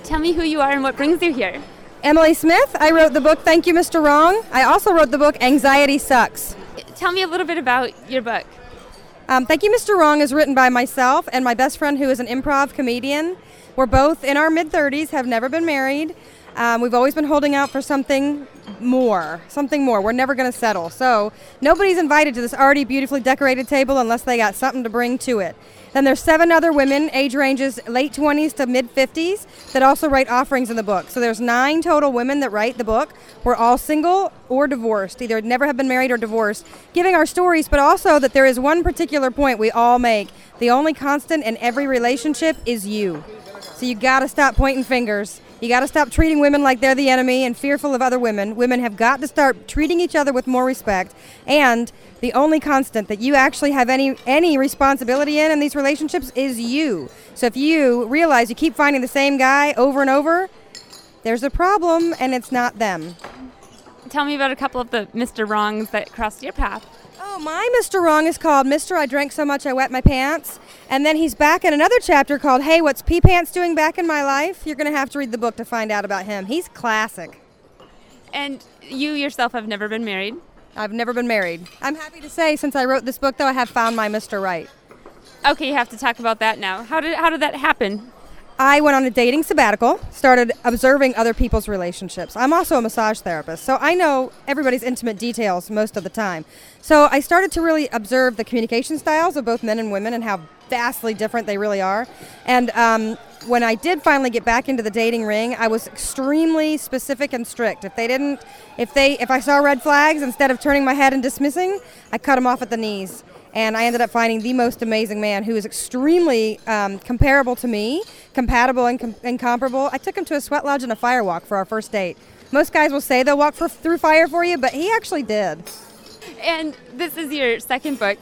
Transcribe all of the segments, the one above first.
Tell me who you are and what brings you here. Emily Smith. I wrote the book Thank You, Mr. Wrong. I also wrote the book Anxiety Sucks. Tell me a little bit about your book. Thank You, Mr. Wrong is written by myself and my best friend who is an improv comedian. We're both in our mid-30s, have never been married. We've always been holding out for something more. We're never going to settle. So nobody's invited to this already beautifully decorated table unless they got something to bring to it. Then there's 7 other women, age ranges late 20s to mid-50s, that also write offerings in the book. So there's 9 total women that write the book. We're all single or divorced, either never have been married or divorced, giving our stories, but also that there is one particular point we all make. The only constant in every relationship is you. So you got to stop pointing fingers. You got to stop treating women like they're the enemy and fearful of other women. Women have got to start treating each other with more respect. And the only constant that you actually have any responsibility in these relationships is you. So if you realize you keep finding the same guy over and over, there's a problem and it's not them. Tell me about a couple of the Mr. Wrongs that crossed your path. Oh, my Mr. Wrong is called Mr. I Drank So Much I Wet My Pants. And then he's back in another chapter called Hey, What's Pee Pants Doing Back in My Life? You're going to have to read the book to find out about him. He's classic. And you yourself have never been married? I've never been married. I'm happy to say, since I wrote this book, though, I have found my Mr. Right. Okay, you have to talk about that now. How did that happen? I went on a dating sabbatical, started observing other people's relationships. I'm also a massage therapist, so I know everybody's intimate details most of the time. So I started to really observe the communication styles of both men and women and how vastly different they really are. And when I did finally get back into the dating ring, I was extremely specific and strict. If I saw red flags, instead of turning my head and dismissing, I cut them off at the knees. And I ended up finding the most amazing man who is extremely comparable to me, compatible and comparable. I took him to a sweat lodge and a fire walk for our first date. Most guys will say they'll walk through fire for you, but he actually did. And this is your second book.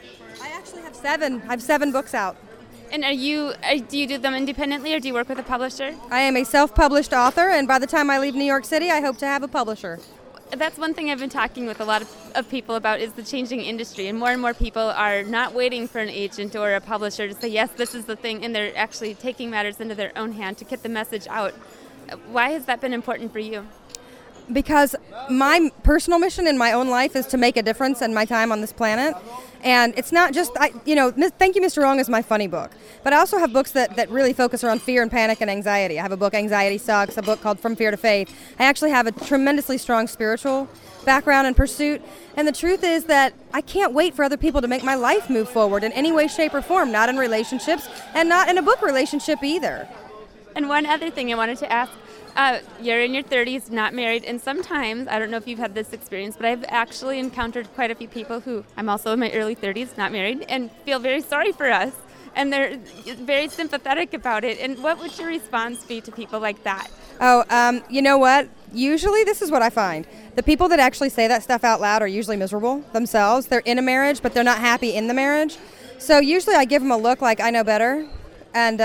I actually have 7. I have 7 books out. And do you do them independently or do you work with a publisher? I am a self-published author, and by the time I leave New York City, I hope to have a publisher. That's one thing I've been talking with a lot of people about is the changing industry, and more people are not waiting for an agent or a publisher to say, yes, this is the thing, and they're actually taking matters into their own hand to get the message out. Why has that been important for you? Because my personal mission in my own life is to make a difference in my time on this planet. And it's not just, Thank You, Mr. Wrong is my funny book. But I also have books that really focus around fear and panic and anxiety. I have a book, Anxiety Sucks, a book called From Fear to Faith. I actually have a tremendously strong spiritual background and pursuit. And the truth is that I can't wait for other people to make my life move forward in any way, shape, or form, not in relationships and not in a book relationship either. And one other thing I wanted to ask, you're in your 30s, not married, and sometimes, I don't know if you've had this experience, but I've actually encountered quite a few people who, I'm also in my early 30s, not married, and feel very sorry for us, and they're very sympathetic about it. And what would your response be to people like that? Oh, you know what? Usually this is what I find. The people that actually say that stuff out loud are usually miserable themselves. They're in a marriage, but they're not happy in the marriage. So usually I give them a look like I know better. And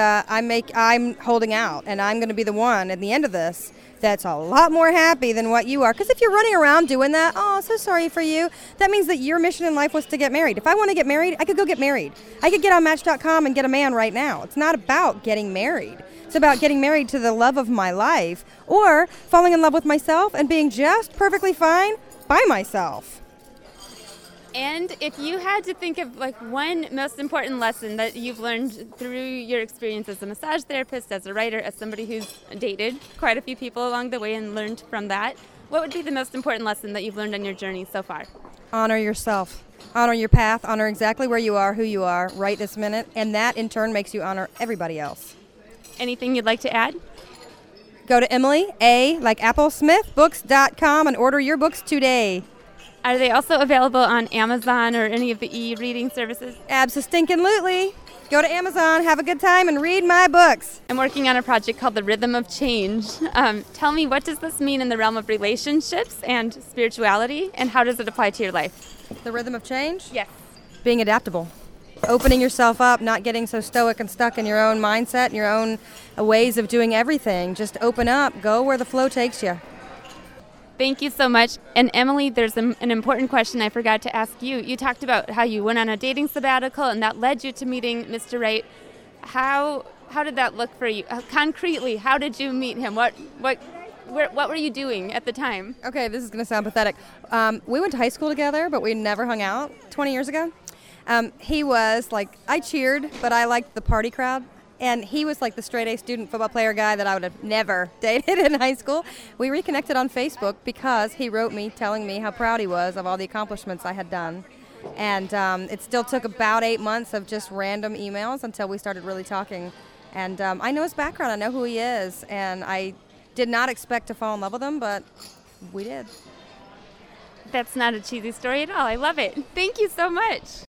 I'm holding out, and I'm going to be the one at the end of this that's a lot more happy than what you are. Because if you're running around doing that, oh, so sorry for you, that means that your mission in life was to get married. If I want to get married, I could go get married. I could get on Match.com and get a man right now. It's not about getting married. It's about getting married to the love of my life, or falling in love with myself and being just perfectly fine by myself. And if you had to think of one most important lesson that you've learned through your experience as a massage therapist, as a writer, as somebody who's dated quite a few people along the way and learned from that, what would be the most important lesson that you've learned on your journey so far? Honor yourself. Honor your path. Honor exactly where you are, who you are, right this minute. And that, in turn, makes you honor everybody else. Anything you'd like to add? Go to Emily, like Apple Smith, books.com and order your books today. Are they also available on Amazon or any of the e-reading services? Abso-stinkin-lutely. Go to Amazon, have a good time, and read my books. I'm working on a project called The Rhythm of Change. Tell me, what does this mean in the realm of relationships and spirituality, and how does it apply to your life? The rhythm of change? Yes. Being adaptable. Opening yourself up, not getting so stoic and stuck in your own mindset and your own ways of doing everything. Just open up, go where the flow takes you. Thank you so much. And Emily, there's an important question I forgot to ask you. You talked about how you went on a dating sabbatical and that led you to meeting Mr. Right. How How did that look for you? Concretely, how did you meet him? What were you doing at the time? Okay, this is going to sound pathetic. We went to high school together, but we never hung out 20 years ago. He was like, I cheered, but I liked the party crowd. And he was like the straight-A student football player guy that I would have never dated in high school. We reconnected on Facebook because he wrote me telling me how proud he was of all the accomplishments I had done. And it still took about 8 months of just random emails until we started really talking. And I know his background. I know who he is. And I did not expect to fall in love with him, but we did. That's not a cheesy story at all. I love it. Thank you so much.